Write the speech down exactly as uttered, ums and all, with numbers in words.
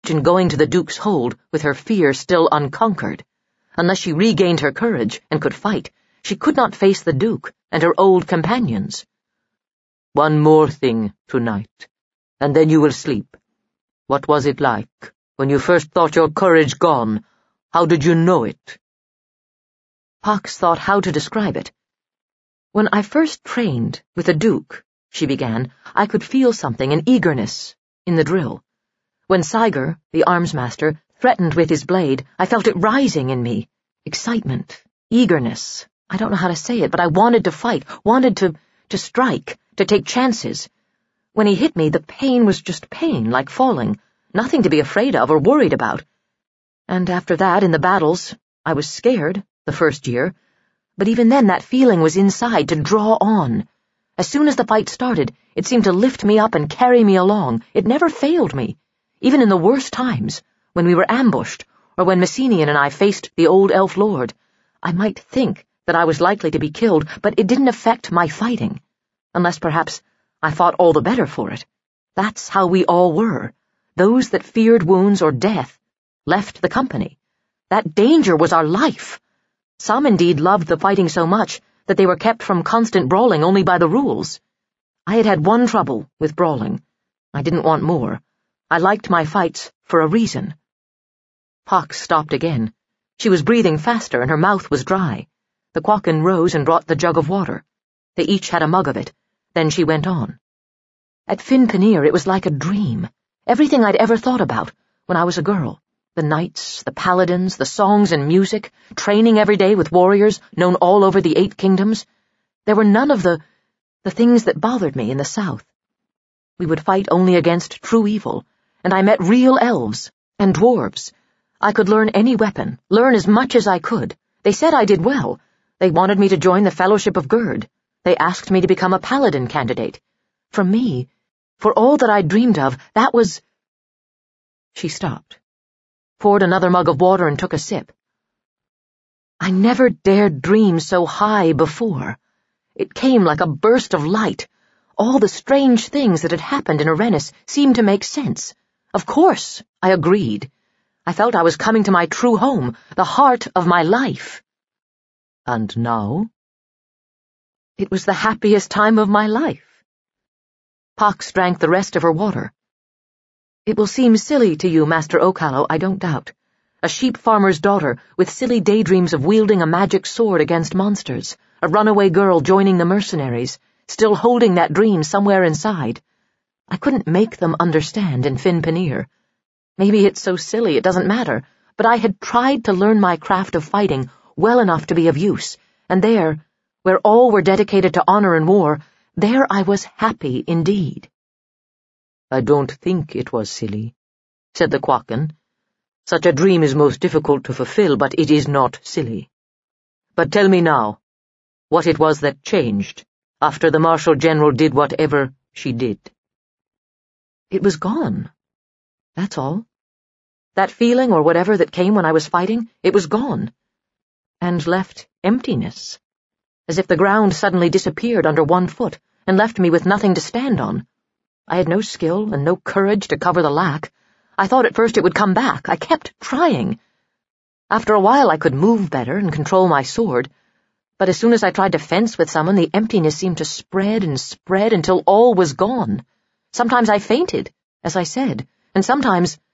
in going to the Duke's hold with her fear still unconquered. Unless she regained her courage and could fight, she could not face the Duke and her old companions. "One more thing tonight, and then you will sleep. What was it like, when you first thought your courage gone? How did you know it?" Pox thought how to describe it. "When I first trained with the Duke," she began, "I could feel something, an eagerness, in the drill. When Siger, the arms-master, threatened with his blade, I felt it rising in me. Excitement, eagerness. I don't know how to say it, but I wanted to fight, wanted to, to strike, to take chances. When he hit me, the pain was just pain, like falling, nothing to be afraid of or worried about. And after that, in the battles, I was scared, the first year, but even then that feeling was inside to draw on. As soon as the fight started, it seemed to lift me up and carry me along. It never failed me, even in the worst times, when we were ambushed, or when Messenian and I faced the old elf lord. I might think that I was likely to be killed, but it didn't affect my fighting, unless perhaps I fought all the better for it. That's how we all were. Those that feared wounds or death left the company. That danger was our life. Some indeed loved the fighting so much that they were kept from constant brawling only by the rules. I had had one trouble with brawling. I didn't want more. I liked my fights for a reason." Pox stopped again. She was breathing faster and her mouth was dry. The Quacken rose and brought the jug of water. They each had a mug of it. Then she went on. "At Fin Panir it was like a dream. Everything I'd ever thought about when I was a girl. The knights, the paladins, the songs and music, training every day with warriors known all over the Eight Kingdoms. There were none of the, the things that bothered me in the south. We would fight only against true evil, and I met real elves and dwarves. I could learn any weapon, learn as much as I could. They said I did well. They wanted me to join the Fellowship of Gerd. They asked me to become a paladin candidate. For me, for all that I dreamed of, that was—" She stopped, poured another mug of water and took a sip. "I never dared dream so high before. It came like a burst of light. All the strange things that had happened in Arenis seemed to make sense. Of course, I agreed. I felt I was coming to my true home, the heart of my life." "And now?" "It was the happiest time of my life." Pox drank the rest of her water. "It will seem silly to you, Master Oakhallow, I don't doubt. A sheep farmer's daughter with silly daydreams of wielding a magic sword against monsters, a runaway girl joining the mercenaries, still holding that dream somewhere inside. I couldn't make them understand in Fin Panir. Maybe it's so silly it doesn't matter, but I had tried to learn my craft of fighting well enough to be of use, and there, where all were dedicated to honor and war, there I was happy indeed." "I don't think it was silly," said the Quacken. "Such a dream is most difficult to fulfill, but it is not silly. But tell me now, what it was that changed after the Marshal General did whatever she did." "It was gone. That's all. That feeling or whatever that came when I was fighting, it was gone. And left emptiness. As if the ground suddenly disappeared under one foot and left me with nothing to stand on. I had no skill and no courage to cover the lack. I thought at first it would come back. I kept trying. After a while I could move better and control my sword, but as soon as I tried to fence with someone, the emptiness seemed to spread and spread until all was gone. Sometimes I fainted, as I said, and sometimes